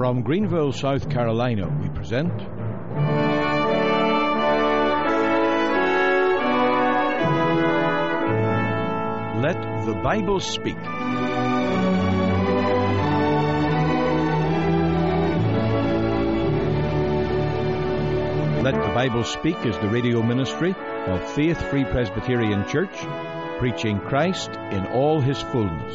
From Greenville, South Carolina, we present Let the Bible Speak. Let the Bible Speak is the radio ministry of Faith Free Presbyterian Church, preaching Christ in all His fullness.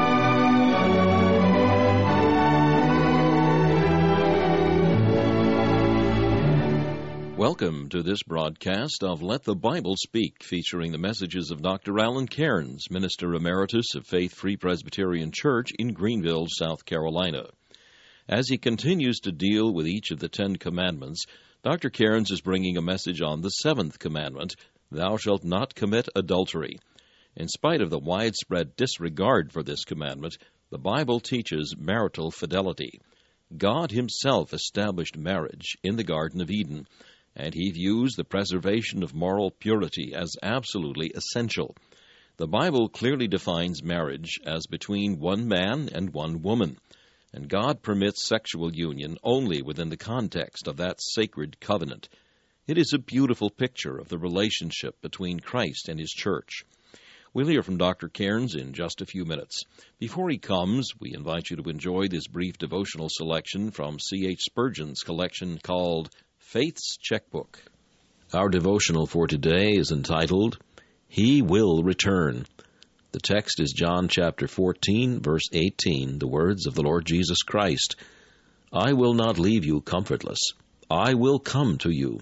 Welcome to this broadcast of Let the Bible Speak, featuring the messages of Dr. Alan Cairns, Minister Emeritus of Faith Free Presbyterian Church in Greenville, South Carolina. As he continues to deal with each of the 10 commandments, Dr. Cairns is bringing a message on the 7th commandment, Thou shalt not commit adultery. In spite of the widespread disregard for this commandment, the Bible teaches marital fidelity. God Himself established marriage in the Garden of Eden, and He views the preservation of moral purity as absolutely essential. The Bible clearly defines marriage as between one man and one woman, and God permits sexual union only within the context of that sacred covenant. It is a beautiful picture of the relationship between Christ and His church. We'll hear from Dr. Cairns in just a few minutes. Before he comes, we invite you to enjoy this brief devotional selection from C.H. Spurgeon's collection called Faith's Checkbook. Our devotional for today is entitled, He Will Return. The text is John chapter 14, verse 18, the words of the Lord Jesus Christ, I will not leave you comfortless. I will come to you.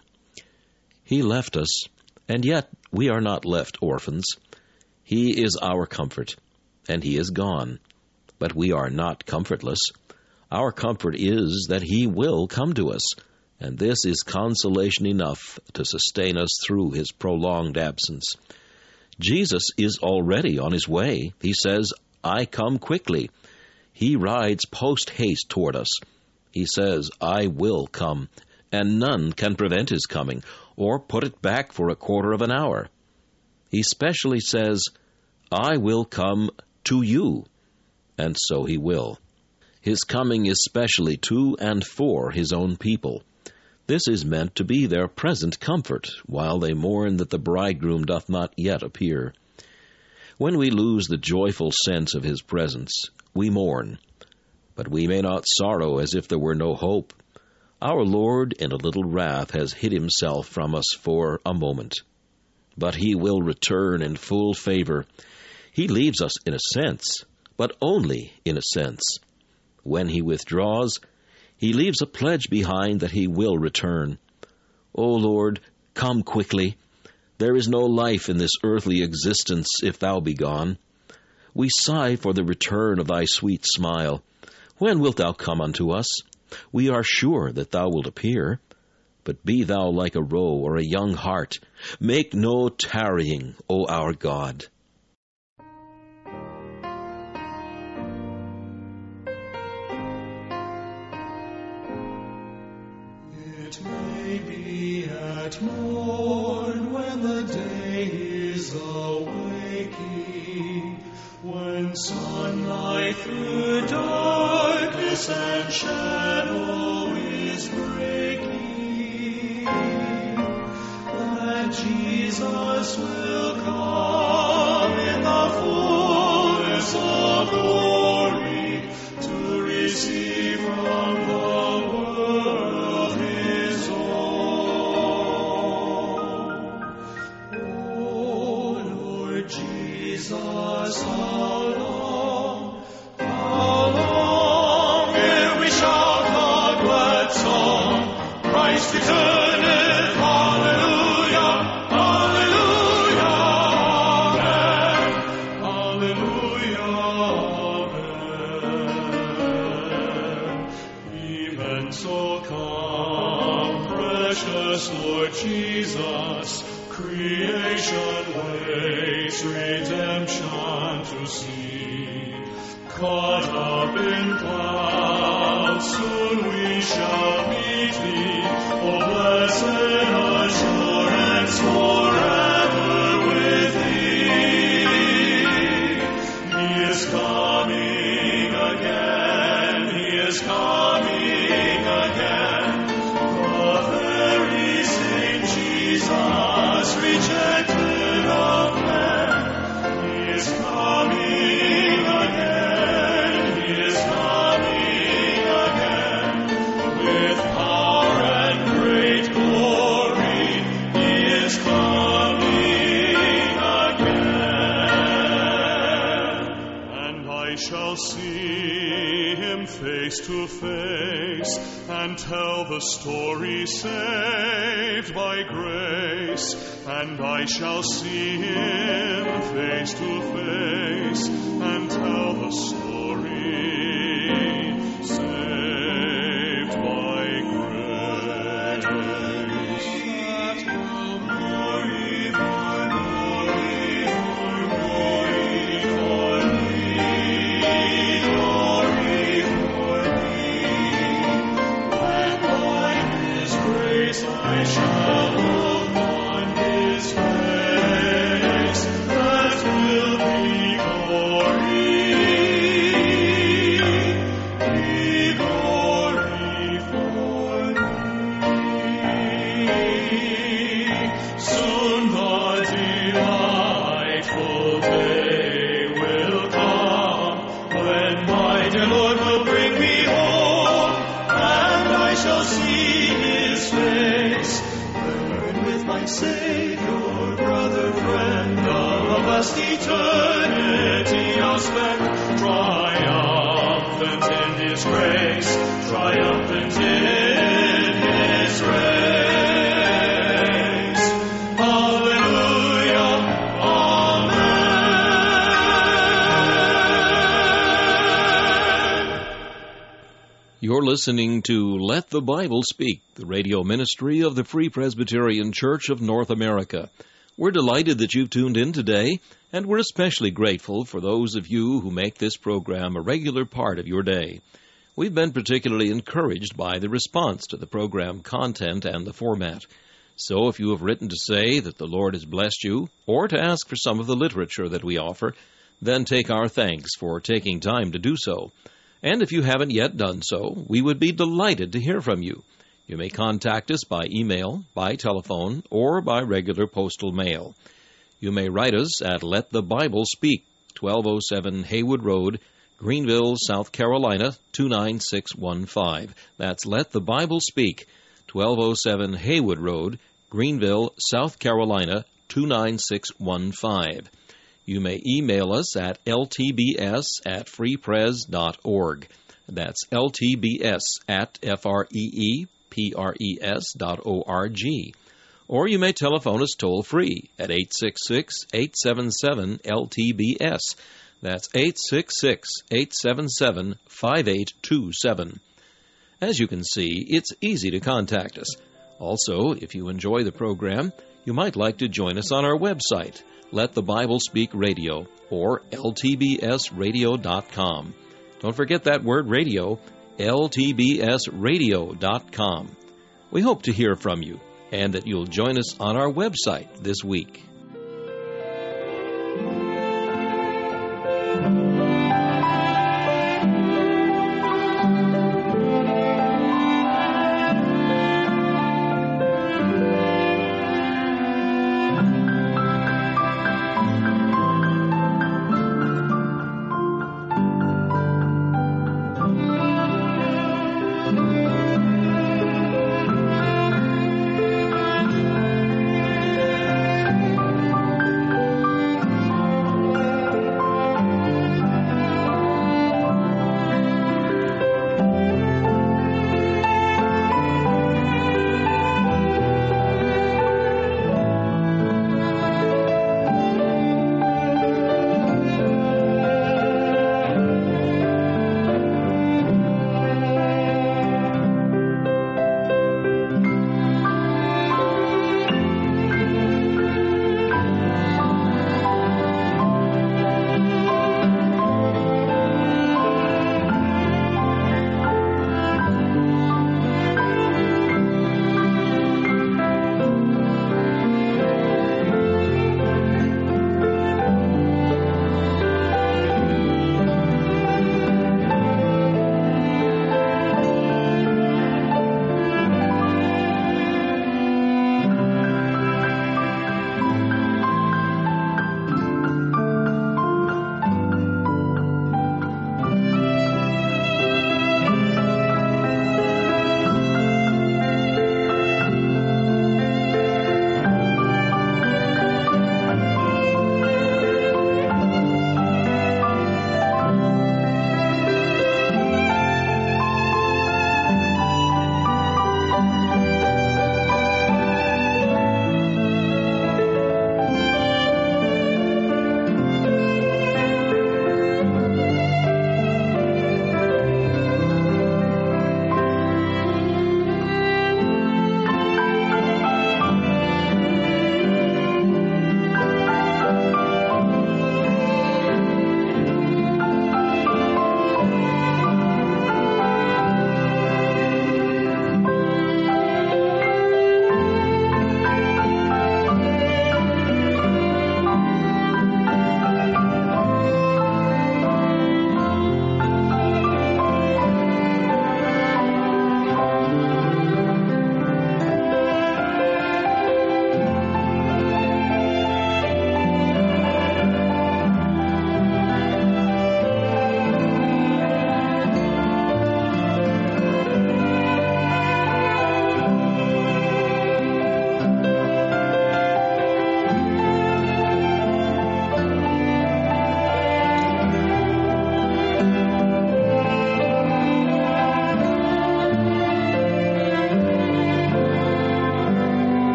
He left us, and yet we are not left orphans. He is our comfort, and He is gone. But we are not comfortless. Our comfort is that He will come to us, and this is consolation enough to sustain us through His prolonged absence. Jesus is already on His way. He says, I come quickly. He rides post-haste toward us. He says, I will come, and none can prevent His coming, or put it back for a quarter of an hour. He specially says, I will come to you, and so He will. His coming is specially to and for His own people. This is meant to be their present comfort, while they mourn that the bridegroom doth not yet appear. When we lose the joyful sense of His presence, we mourn, but we may not sorrow as if there were no hope. Our Lord, in a little wrath, has hid Himself from us for a moment. But He will return in full favor. He leaves us in a sense, but only in a sense. When He withdraws, He leaves a pledge behind that He will return. O Lord, come quickly. There is no life in this earthly existence if Thou be gone. We sigh for the return of Thy sweet smile. When wilt Thou come unto us? We are sure that Thou wilt appear. But be Thou like a roe or a young hart. Make no tarrying, O our God. It may be at morn when the day is awaking, when sunlight through darkness and shadow is breaking, that Jesus will come in the fullness of glory to receive from the world His own. O Lord Jesus, how long ere we shout the glad song, Christ returneth, hallelujah, hallelujah, amen, hallelujah, amen. Even so come, precious Lord Jesus, creation waits redemption to see. Caught up in clouds, soon we shall meet Thee, O blessed assurance forever with Thee. He is coming again, He is coming face to face and tell the story saved by grace, and I shall see him face to face and tell the story saved by grace. That will glory for glory for glory for when by his grace I shall look on his face. That will be glory for me. Soon the delightful day will come when my dear Lord will bring me home, and I shall see his face. Burn with my Savior, brother, friend, the best eternity I'll spend, triumphant in his grace, triumphant in his grace. Hallelujah, amen. You're listening to Let the Bible Speak, the radio ministry of the Free Presbyterian Church of North America. We're delighted that you've tuned in today, and we're especially grateful for those of you who make this program a regular part of your day. We've been particularly encouraged by the response to the program content and the format. So if you have written to say that the Lord has blessed you, or to ask for some of the literature that we offer, then take our thanks for taking time to do so. And if you haven't yet done so, we would be delighted to hear from you. You may contact us by email, by telephone, or by regular postal mail. You may write us at Let the Bible Speak, 1207 Haywood Road, Greenville, South Carolina, 29615. That's Let the Bible Speak, 1207 Haywood Road, Greenville, South Carolina, 29615. You may email us at ltbs@freepres.org. That's ltbs@freepres.org. Or you may telephone us toll-free at 866-877-LTBS. That's 866-877-5827. As you can see, it's easy to contact us. Also, if you enjoy the program, you might like to join us on our website, Let the Bible Speak Radio, or ltbsradio.com. Don't forget that word radio, ltbsradio.com. We hope to hear from you, and that you'll join us on our website this week.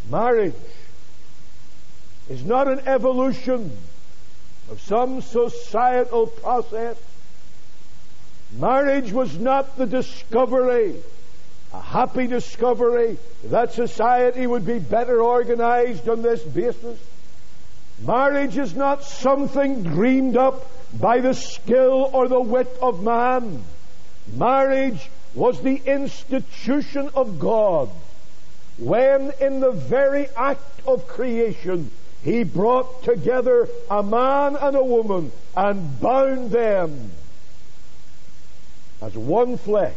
Marriage is not an evolution of some societal process. Marriage was not the discovery, a happy discovery, that society would be better organized on this basis. Marriage is not something dreamed up by the skill or the wit of man. Marriage was the institution of God, when in the very act of creation He brought together a man and a woman and bound them as one flesh.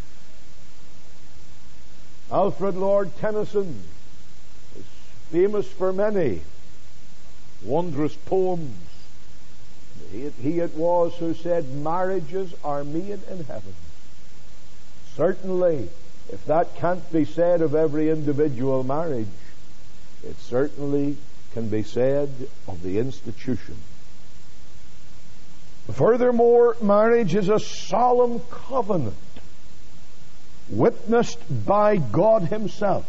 Alfred Lord Tennyson is famous for many wondrous poems. He it was who said, "Marriages are made in heaven." Certainly, if that can't be said of every individual marriage, it certainly can be said of the institution. Furthermore, marriage is a solemn covenant witnessed by God Himself.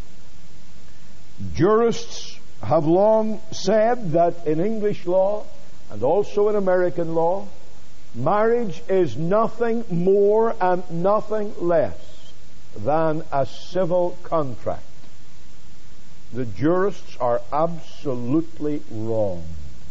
Jurists have long said that in English law and also in American law, marriage is nothing more and nothing less than a civil contract. The jurists are absolutely wrong.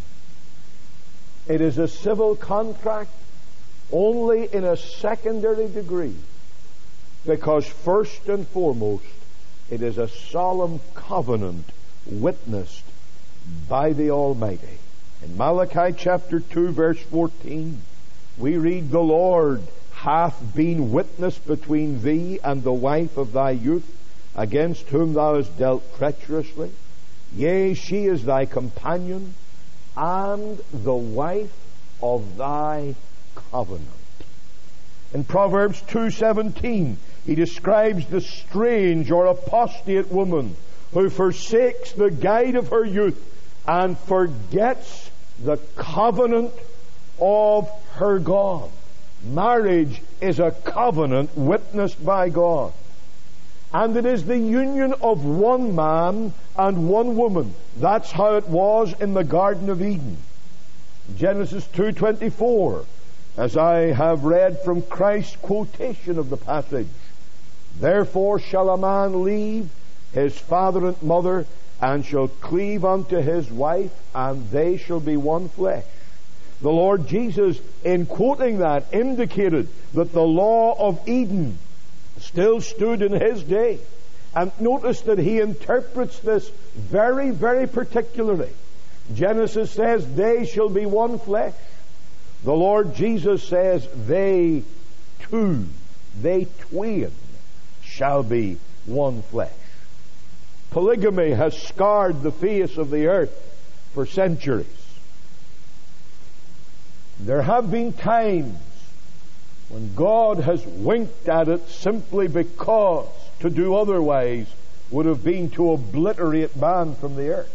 It is a civil contract only in a secondary degree, because first and foremost it is a solemn covenant witnessed by the Almighty. In Malachi chapter 2 verse 14 we read, "The Lord hath been witness between thee and the wife of thy youth, against whom thou hast dealt treacherously. Yea, she is thy companion, and the wife of thy covenant." In Proverbs 2:17, he describes the strange or apostate woman who forsakes the guide of her youth and forgets the covenant of her God. Marriage is a covenant witnessed by God. And it is the union of one man and one woman. That's how it was in the Garden of Eden. Genesis 2:24, as I have read from Christ's quotation of the passage, "Therefore shall a man leave his father and mother, and shall cleave unto his wife, and they shall be one flesh." The Lord Jesus, in quoting that, indicated that the law of Eden still stood in His day. And notice that He interprets this very, very particularly. Genesis says, "They shall be one flesh." The Lord Jesus says, "They two, they twain, shall be one flesh." Polygamy has scarred the face of the earth for centuries. There have been times when God has winked at it simply because to do otherwise would have been to obliterate man from the earth.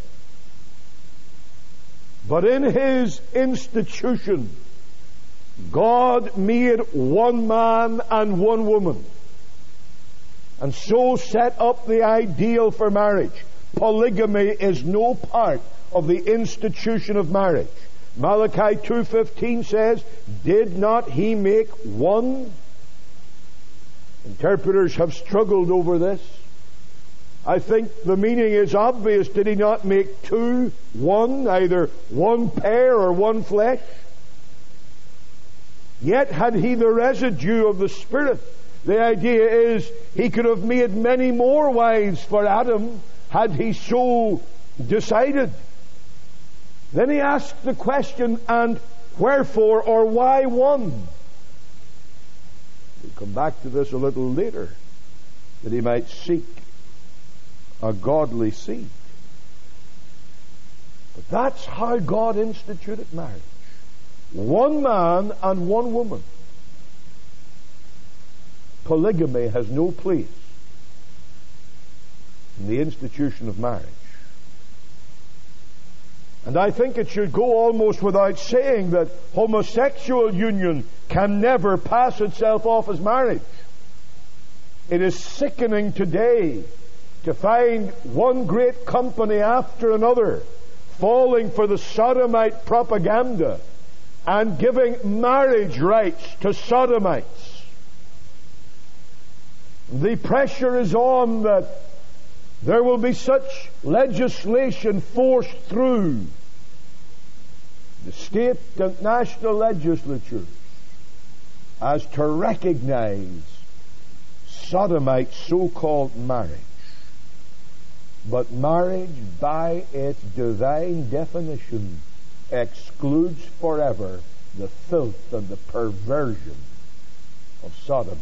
But in His institution, God made one man and one woman, and so set up the ideal for marriage. Polygamy is no part of the institution of marriage. Malachi 2:15 says, "Did not He make one?" Interpreters have struggled over this. I think the meaning is obvious. Did He not make two one, either one pair or one flesh? Yet had He the residue of the Spirit. The idea is He could have made many more wives for Adam had He so decided. Then He asks the question, and wherefore or why one? We'll come back to this a little later. That He might seek a godly seed. But that's how God instituted marriage. One man and one woman. Polygamy has no place in the institution of marriage. And I think it should go almost without saying that homosexual union can never pass itself off as marriage. It is sickening today to find one great company after another falling for the sodomite propaganda and giving marriage rights to sodomites. The pressure is on that there will be such legislation forced through the state and national legislatures as to recognize sodomite so-called marriage. But marriage, by its divine definition, excludes forever the filth and the perversion of sodomy.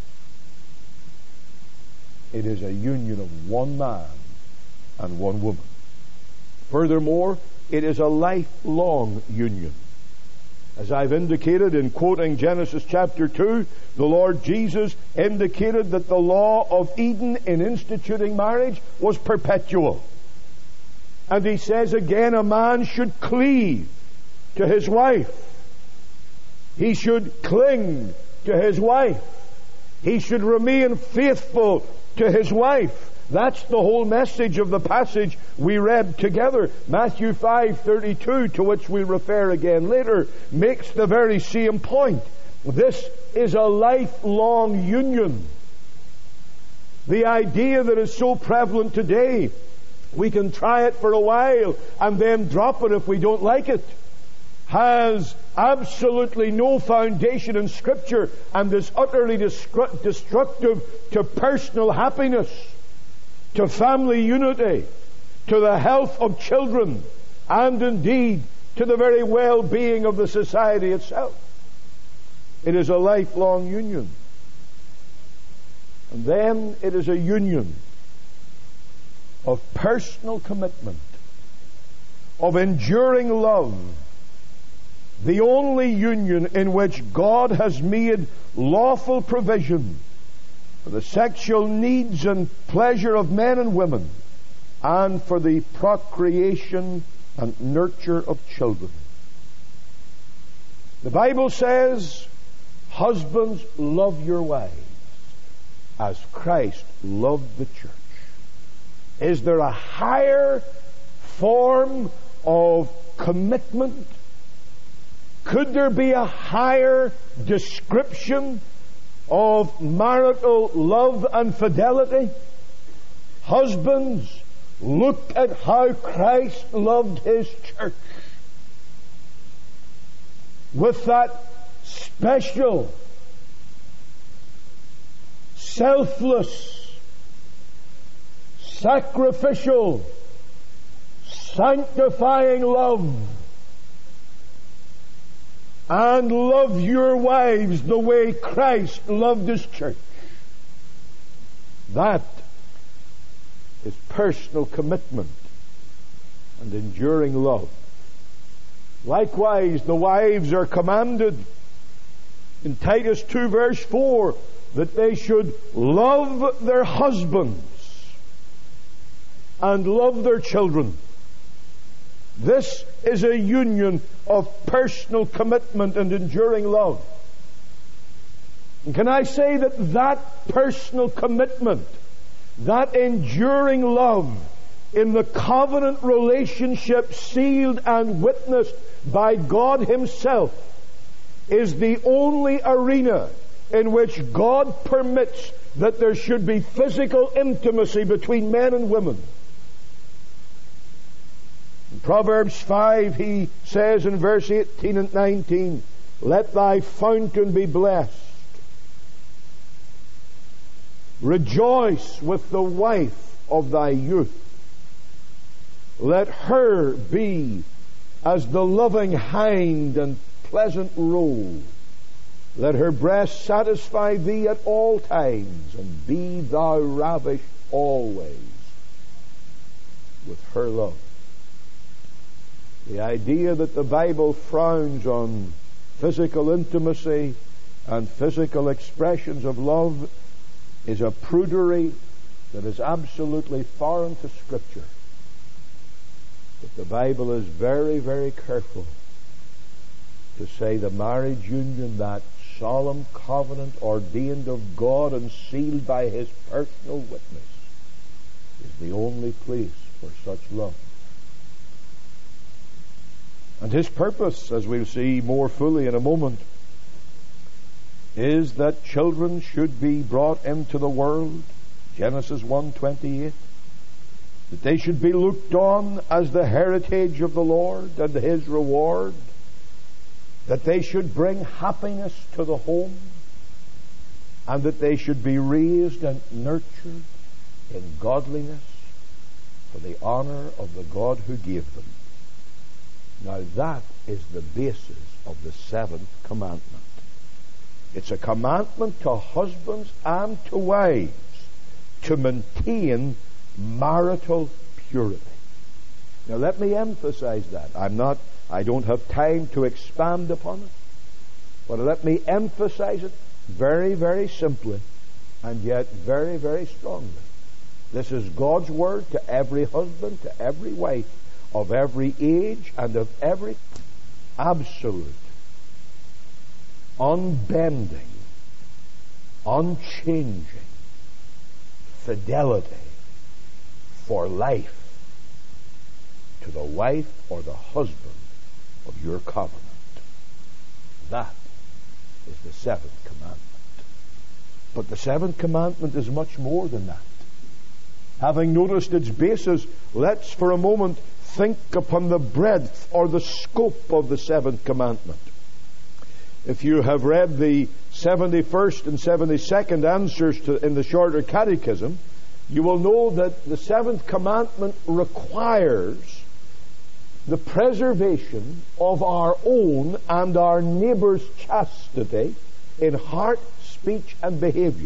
It is a union of one man and one woman. Furthermore, it is a lifelong union. As I've indicated in quoting Genesis chapter 2, the Lord Jesus indicated that the law of Eden in instituting marriage was perpetual. And he says again, a man should cleave to his wife. He should cling to his wife. He should remain faithful to his wife. That's the whole message of the passage we read together. Matthew 5:32, to which we refer again later, makes the very same point. This is a lifelong union. The idea that is so prevalent today, we can try it for a while and then drop it if we don't like it, has absolutely no foundation in Scripture and is utterly destructive to personal happiness, to family unity, to the health of children, and indeed to the very well-being of the society itself. It is a lifelong union. And then it is a union of personal commitment, of enduring love, the only union in which God has made lawful provision for the sexual needs and pleasure of men and women, and for the procreation and nurture of children. The Bible says, husbands, love your wives as Christ loved the church. Is there a higher form of commitment? Could there be a higher description of marital love and fidelity? Husbands, look at how Christ loved His church with that special, selfless, sacrificial, sanctifying love. And love your wives the way Christ loved His church. That is personal commitment and enduring love. Likewise, the wives are commanded in Titus 2 verse 4 that they should love their husbands and love their children. This is a union of personal commitment and enduring love. And can I say that personal commitment, that enduring love in the covenant relationship sealed and witnessed by God Himself is the only arena in which God permits that there should be physical intimacy between men and women. In Proverbs 5, he says in verse 18 and 19, let thy fountain be blessed. Rejoice with the wife of thy youth. Let her be as the loving hind and pleasant roe. Let her breast satisfy thee at all times, and be thou ravished always with her love. The idea that the Bible frowns on physical intimacy and physical expressions of love is a prudery that is absolutely foreign to Scripture. But the Bible is very, very careful to say the marriage union, that solemn covenant ordained of God and sealed by His personal witness, is the only place for such love. And his purpose, as we'll see more fully in a moment, is that children should be brought into the world, Genesis 1:28, that they should be looked on as the heritage of the Lord and his reward, that they should bring happiness to the home, and that they should be raised and nurtured in godliness for the honor of the God who gave them. Now that is the basis of the seventh commandment. It's a commandment to husbands and to wives to maintain marital purity. Now let me emphasize that. I don't have time to expand upon it, but let me emphasize it very, very simply, and yet very, very strongly. This is God's word to every husband, to every wife, of every age and of every absolute, unbending, unchanging fidelity for life to the wife or the husband of your covenant. That is the seventh commandment. But the seventh commandment is much more than that. Having noticed its basis, let's for a moment think upon the breadth or the scope of the seventh commandment. If you have read the 71st and 72nd answers in the Shorter Catechism, you will know that the seventh commandment requires the preservation of our own and our neighbor's chastity in heart, speech, and behavior.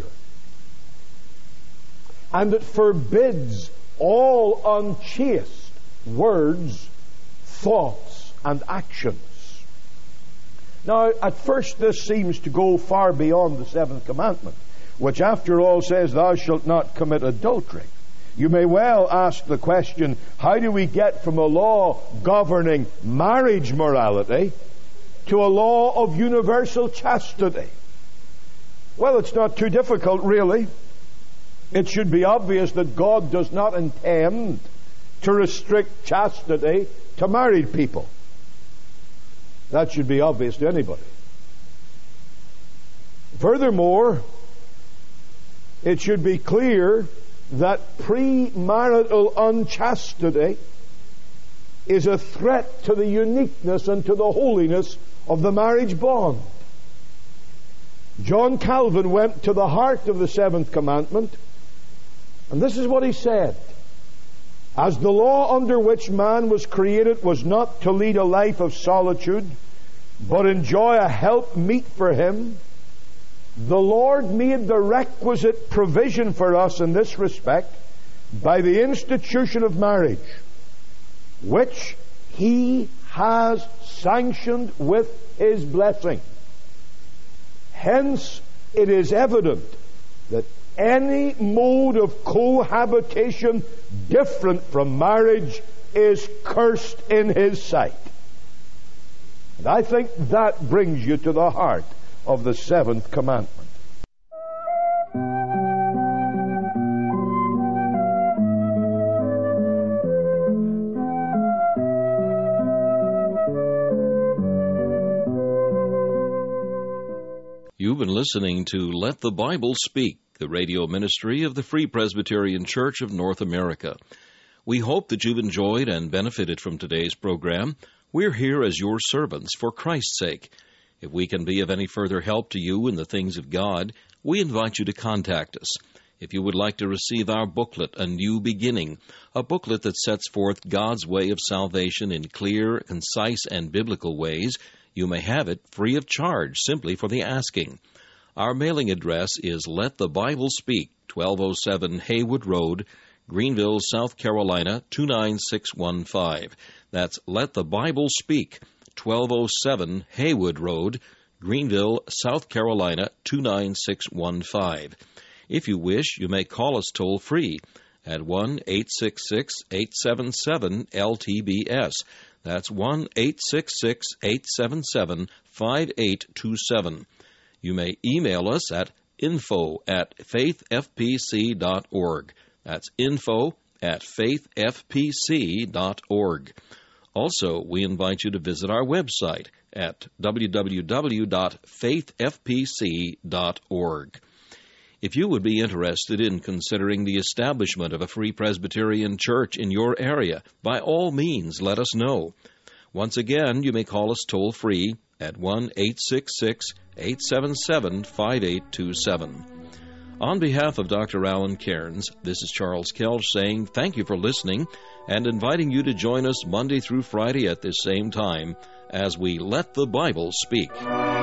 And it forbids all unchaste words, thoughts, and actions. Now, at first this seems to go far beyond the seventh commandment, which after all says, thou shalt not commit adultery. You may well ask the question, how do we get from a law governing marriage morality to a law of universal chastity? Well, it's not too difficult, really. It should be obvious that God does not intend to restrict chastity to married people. That should be obvious to anybody. Furthermore, it should be clear that premarital unchastity is a threat to the uniqueness and to the holiness of the marriage bond. John Calvin went to the heart of the seventh commandment, and this is what he said. As the law under which man was created was not to lead a life of solitude, but enjoy a help meet for him, the Lord made the requisite provision for us in this respect by the institution of marriage, which he has sanctioned with his blessing. Hence, it is evident that any mode of cohabitation different from marriage is cursed in his sight. And I think that brings you to the heart of the seventh commandment. You've been listening to Let the Bible Speak, the radio ministry of the Free Presbyterian Church of North America. We hope that you've enjoyed and benefited from today's program. We're here as your servants for Christ's sake. If we can be of any further help to you in the things of God, we invite you to contact us. If you would like to receive our booklet, A New Beginning, a booklet that sets forth God's way of salvation in clear, concise, and biblical ways, you may have it free of charge, simply for the asking. Our mailing address is Let the Bible Speak, 1207 Haywood Road, Greenville, South Carolina, 29615. That's Let the Bible Speak, 1207 Haywood Road, Greenville, South Carolina, 29615. If you wish, you may call us toll-free at 1-866-877-LTBS. That's 1-866-877-5827. You may email us at info@faithfpc.org. That's info at faithfpc.org. Also, we invite you to visit our website at www.faithfpc.org. If you would be interested in considering the establishment of a Free Presbyterian Church in your area, by all means, let us know. Once again, you may call us toll-free at 1-866-877-5827. On behalf of Dr. Alan Cairns, this is Charles Kelch saying thank you for listening and inviting you to join us Monday through Friday at this same time as we Let the Bible Speak.